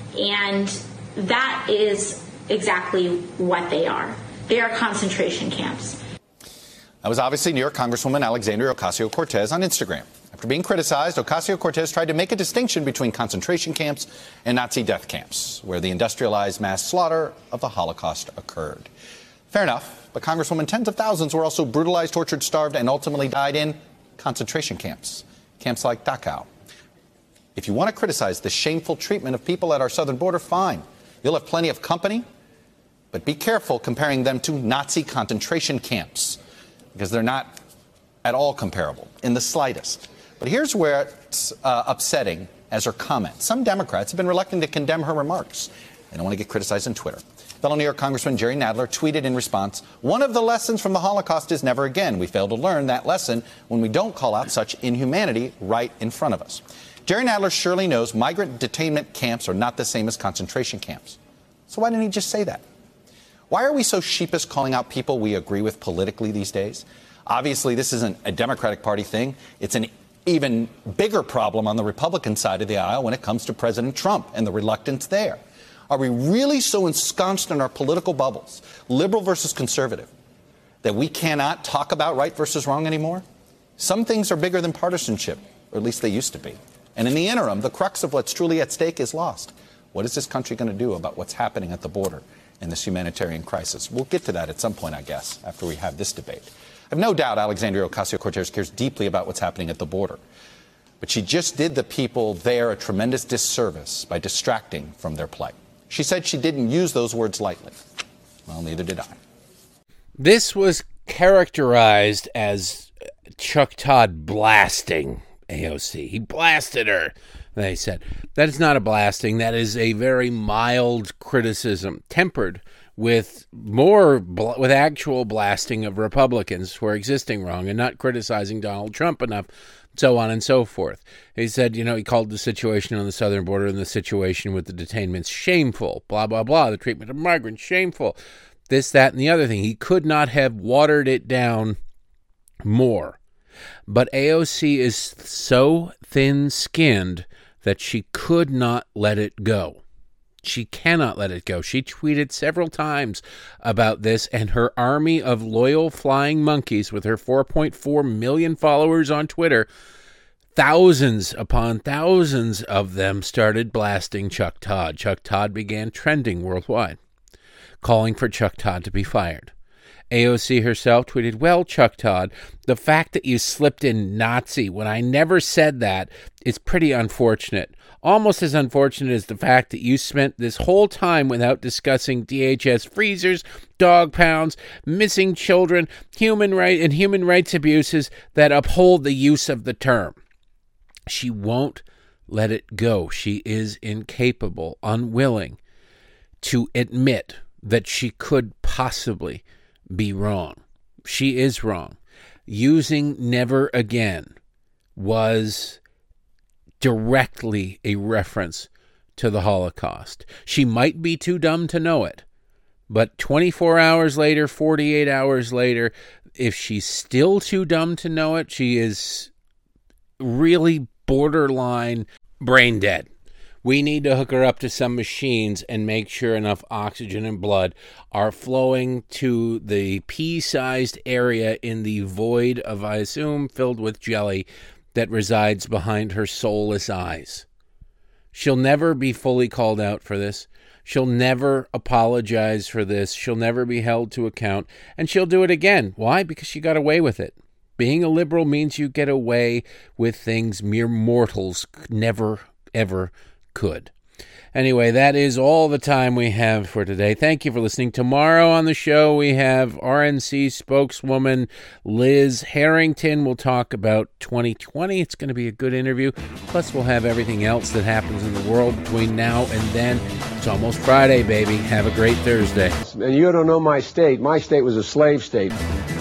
And that is exactly what they are. They are concentration camps. That was obviously New York Congresswoman Alexandria Ocasio-Cortez on Instagram. After being criticized, Ocasio-Cortez tried to make a distinction between concentration camps and Nazi death camps, where the industrialized mass slaughter of the Holocaust occurred. Fair enough, but Congresswoman, tens of thousands were also brutalized, tortured, starved, and ultimately died in concentration camps, camps like Dachau. If you want to criticize the shameful treatment of people at our southern border, fine. You'll have plenty of company, but be careful comparing them to Nazi concentration camps, because they're not at all comparable in the slightest. But here's where it's uh, upsetting as her comment. Some Democrats have been reluctant to condemn her remarks. They don't want to get criticized on Twitter. Fellow New York Congressman Jerry Nadler tweeted in response, "One of the lessons from the Holocaust is never again. We fail to learn that lesson when we don't call out such inhumanity right in front of us." Jerry Nadler surely knows migrant detainment camps are not the same as concentration camps. So why didn't he just say that? Why are we so sheepish calling out people we agree with politically these days? Obviously, this isn't a Democratic Party thing. It's an even bigger problem on the Republican side of the aisle when it comes to President Trump and the reluctance there. Are we really so ensconced in our political bubbles, liberal versus conservative, that we cannot talk about right versus wrong anymore? Some things are bigger than partisanship, or at least they used to be. And in the interim, the crux of what's truly at stake is lost. What is this country going to do about what's happening at the border in this humanitarian crisis? We'll get to that at some point, I guess, after we have this debate. I have no doubt Alexandria Ocasio-Cortez cares deeply about what's happening at the border. But she just did the people there a tremendous disservice by distracting from their plight. She said she didn't use those words lightly. Well, neither did I. This was characterized as Chuck Todd blasting A O C. He blasted her, they said. That is not a blasting. That is a very mild criticism, tempered with more, bl- with actual blasting of Republicans who are existing wrong and not criticizing Donald Trump enough, so on and so forth. He said, you know, he called the situation on the southern border and the situation with the detainments shameful, blah, blah, blah, the treatment of migrants shameful, this, that, and the other thing. He could not have watered it down more. But A O C is so thin-skinned that she could not let it go. She cannot let it go. She tweeted several times about this, and her army of loyal flying monkeys with her four point four million followers on Twitter, thousands upon thousands of them started blasting Chuck Todd. Chuck Todd began trending worldwide, calling for Chuck Todd to be fired. A O C herself tweeted, "Well, Chuck Todd, the fact that you slipped in Nazi when I never said that is pretty unfortunate. Almost as unfortunate as the fact that you spent this whole time without discussing D H S freezers, dog pounds, missing children, human right and human rights abuses that uphold the use of the term." She won't let it go. She is incapable, unwilling to admit that she could possibly be wrong. She is wrong. Using never again was directly a reference to the Holocaust. She might be too dumb to know it, But twenty-four hours later, forty-eight hours later, if she's still too dumb to know it, she is really borderline brain dead. We need to hook her up to some machines and make sure enough oxygen and blood are flowing to the pea-sized area in the void of, I assume, filled with jelly that resides behind her soulless eyes. She'll never be fully called out for this. She'll never apologize for this. She'll never be held to account. And she'll do it again. Why? Because she got away with it. Being a liberal means you get away with things mere mortals never, ever could. Anyway, that is all the time we have for today. Thank you for listening. Tomorrow on the show, we have R N C spokeswoman Liz Harrington. We'll talk about twenty twenty. It's going to be a good interview. Plus, we'll have everything else that happens in the world between now and then. It's almost Friday, baby. Have a great Thursday. And you don't know my state. My state was a slave state.